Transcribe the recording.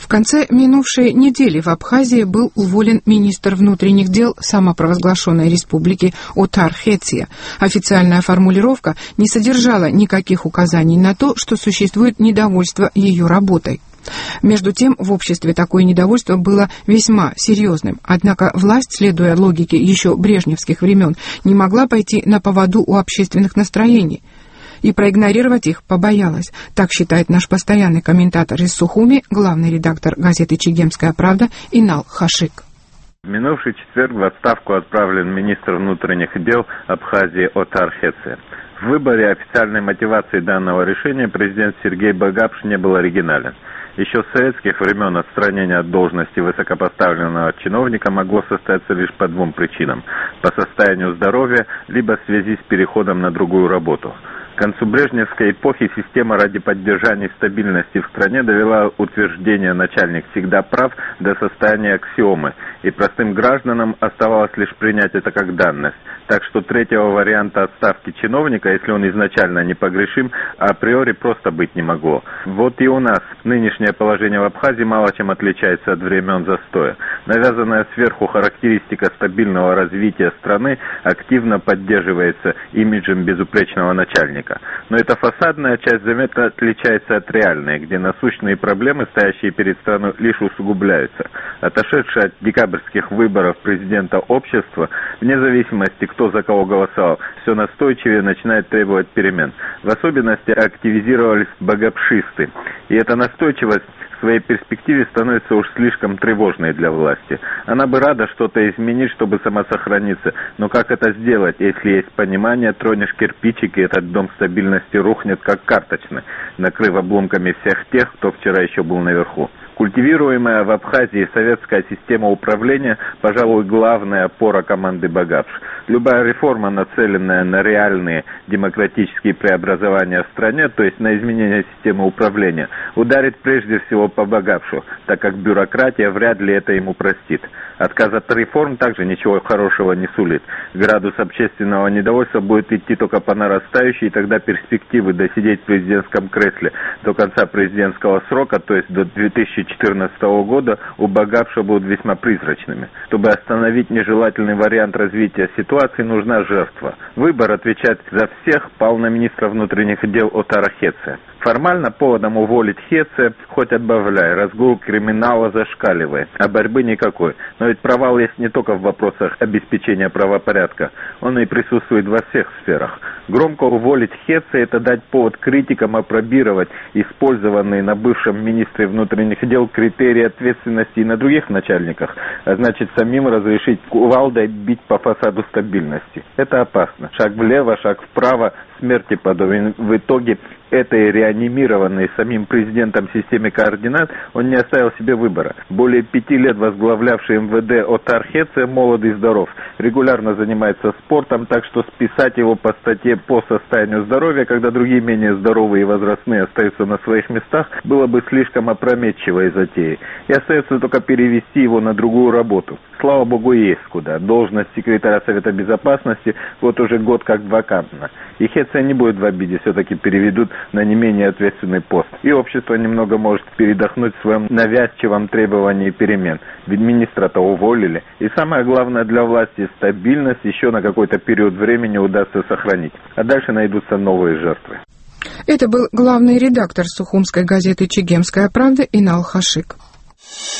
конце минувшей недели в Абхазии был уволен министр внутренних дел самопровозглашенной республики Отар-Хетия. Официальная формулировка не содержала никаких указаний на то, что существует недовольство ее работой. Между тем, в обществе такое недовольство было весьма серьезным. Однако власть, следуя логике еще брежневских времен, не могла пойти на поводу у общественных настроений. И проигнорировать их побоялась. Так считает наш постоянный комментатор из Сухуми, главный редактор газеты «Чегемская правда» Инал Хашик. В минувший четверг в отставку отправлен министр внутренних дел Абхазии Отар Хетия. В выборе официальной мотивации данного решения президент Сергей Багапш не был оригинален. Еще с советских времен отстранение от должности высокопоставленного чиновника могло состояться лишь по двум причинам: по состоянию здоровья, либо в связи с переходом на другую работу. К концу брежневской эпохи система ради поддержания стабильности в стране довела утверждение «начальник всегда прав» до состояния аксиомы, и простым гражданам оставалось лишь принять это как данность. Так что третьего варианта отставки чиновника, если он изначально непогрешим, априори просто быть не могло. Вот и у нас нынешнее положение в Абхазии мало чем отличается от времен застоя. Навязанная сверху характеристика стабильного развития страны активно поддерживается имиджем безупречного начальника. Но эта фасадная часть заметно отличается от реальной, где насущные проблемы, стоящие перед страной, лишь усугубляются. Отошедшее от декабрьских выборов президента общества, вне зависимости, кто за кого голосовал, все настойчивее начинает требовать перемен. В особенности активизировались багапшисты. И эта настойчивость в своей перспективе становится уж слишком тревожной для власти. Она бы рада что-то изменить, чтобы самосохраниться. Но как это сделать, если есть понимание, тронешь кирпичик, и этот дом стабильности рухнет как карточный, накрыв обломками всех тех, кто вчера еще был наверху. Культивируемая в Абхазии советская система управления, пожалуй, главная опора команды Багапш. Любая реформа, нацеленная на реальные демократические преобразования в стране, то есть на изменение системы управления, ударит прежде всего по Багапшу, так как бюрократия вряд ли это ему простит. Отказ от реформ также ничего хорошего не сулит. Градус общественного недовольства будет идти только по нарастающей, и тогда перспективы досидеть в президентском кресле до конца президентского срока, то есть до 2014 года, у Багапша будут весьма призрачными. Чтобы остановить нежелательный вариант развития ситуации, нужна жертва. Выбор отвечать за всех пал на министра внутренних дел Отара Хетия. Формально поводом уволить Хетия хоть отбавляй, разгул криминала зашкаливает, а борьбы никакой. Но ведь провал есть не только в вопросах обеспечения правопорядка, он и присутствует во всех сферах. Громко уволить Хетия — это дать повод критикам опробировать использованные на бывшем министре внутренних дел критерии ответственности и на других начальниках, а значит самим разрешить кувалдой бить по фасаду стабильности. Это опасно. Шаг влево, шаг вправо, смерти подобен. В итоге этой реанимированной самим президентом системе координат он не оставил себе выбора. Более 5 лет возглавлявший МВД Отар Хетия молод и здоров, регулярно занимается спортом, так что списать его по статье по состоянию здоровья, когда другие менее здоровые и возрастные остаются на своих местах, было бы слишком опрометчивой затеей. И остается только перевести его на другую работу. Слава богу, есть куда. Должность секретаря Совета Безопасности вот уже год как вакантна. И Хетия не будет в обиде, все-таки переведут на не менее ответственный пост. И общество немного может передохнуть в своем навязчивом требовании перемен. Ведь министра-то уволили. И самое главное для власти — стабильность еще на какой-то период времени удастся сохранить. А дальше найдутся новые жертвы. Это был главный редактор сухумской газеты «Чегемская правда» Инал Хашик.